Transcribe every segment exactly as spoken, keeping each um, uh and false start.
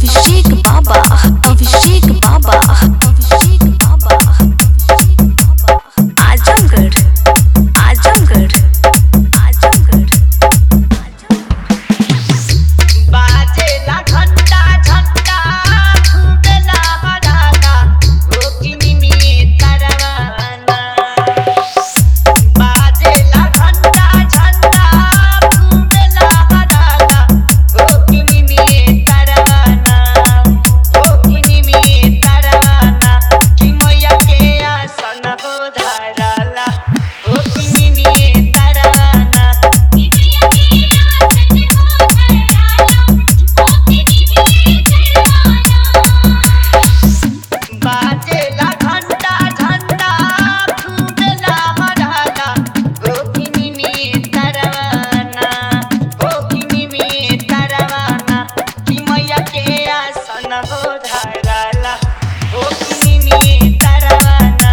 अभिषेक बाबा अभिषेक बाबा अभिषेक बाबा आजमगढ़ आजमगढ़ आजमगढ़ बाजेला घंटा झंडा फूटेला हराना रोकिनी में तरवाना बाजेला घंटा झंडा फूटेला हराना रोकिनी में तरवाना रोकिनी में तरवाना कि मैया के आसन हो धराला रोकिनी में तरवाना बाजेला घंटा झंडा फूटेला हराना रोकिनी में तरवाना रोकिनी में तरवाना कि मैया के आसन हो धराला रोकिनी में तरवाना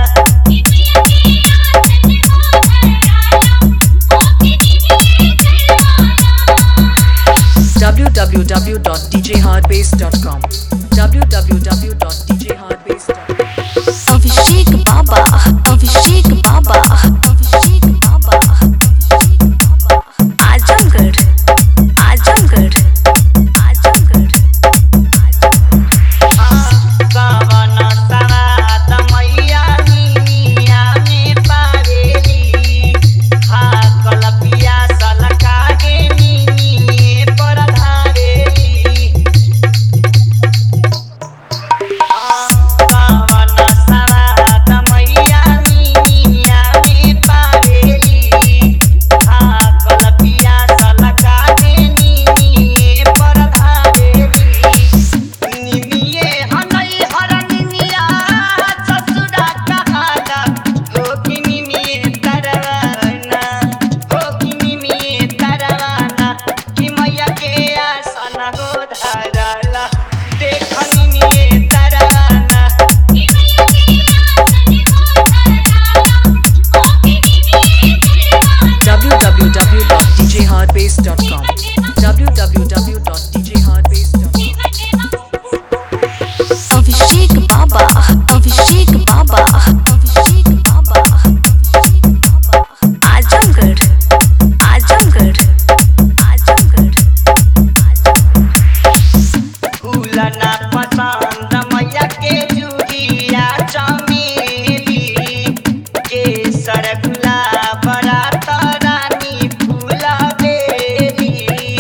w w w dot d j hardbase dot com w w w dot d j hardbase dot com Abhishek बाबा अभिषेक बाबा अभिषेक बाबा आजमगढ़ आजमगढ़ आजमगढ़ कवन सवाद मैया निमिया में पावेली हाकल पियासल कागे निमिये पर धारेली कवन सवाद मैया निमिया में पावेली हाकल पियासल कागे निमिये पर धारेली निमिये हनई हरनिया ससुरा कहागा रोकिनी में तरवाना रोकिनी में तरवाना कि मैया के आसन हो धराला देखनी में तरवाना w w w dot d j hardbase dot com w w w dot d j hardbase dot com Abhishek बाबा अभिषेक बाबा अभिषेक बाबा आजमगढ़ आजमगढ़ आजमगढ़ फूलना पसंद मैया के जुगिया चमेली केसर गुलाब रात रानी फूला बेली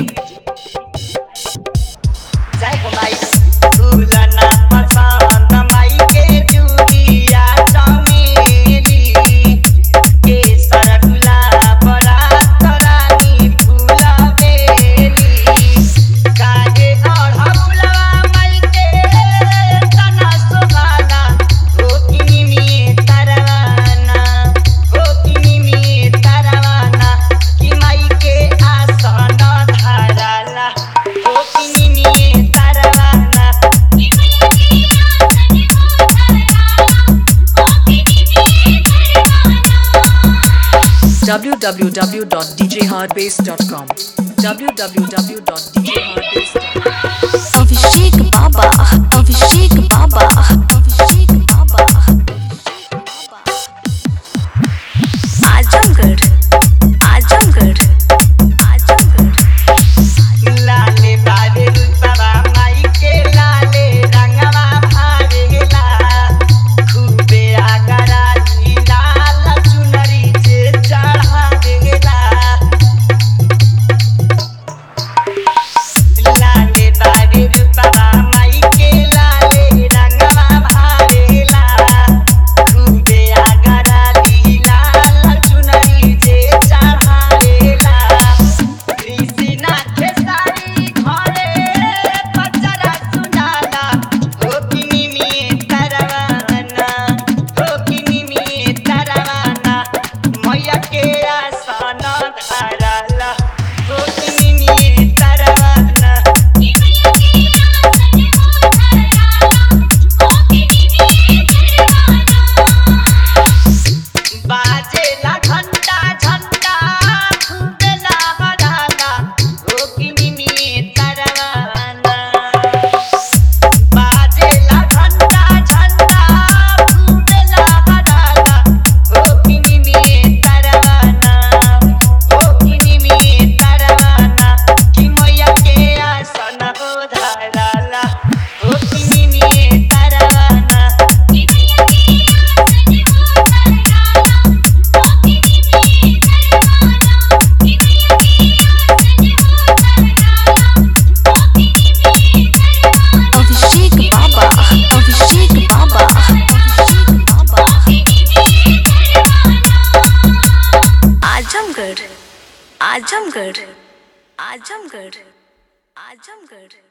जय हो माई फूलना पसंद माई के जुगिया चमेली केसर गुलाब रात रानी फूला बेली कागे अढ़ौलवा माई के तना सोहाना रोकिनी में तरवाना रोकिनी में तरवाना कि माई के आसन धराला रोकिनी में तरवाना w w w dot d j hardbase dot com w w w dot d j hardbase dot com Abhishek बाबा अभिषेक बाबा अभिषेक बाबा आजमगढ़ आजमगढ़ आजमगढ़ लाले बाबे रूपवा माई के लाले रंगवा भावेला खूबे आगरा नी लाल चुनरी से चढ़ा देला आजमगढ़ आजमगढ़ आजमगढ़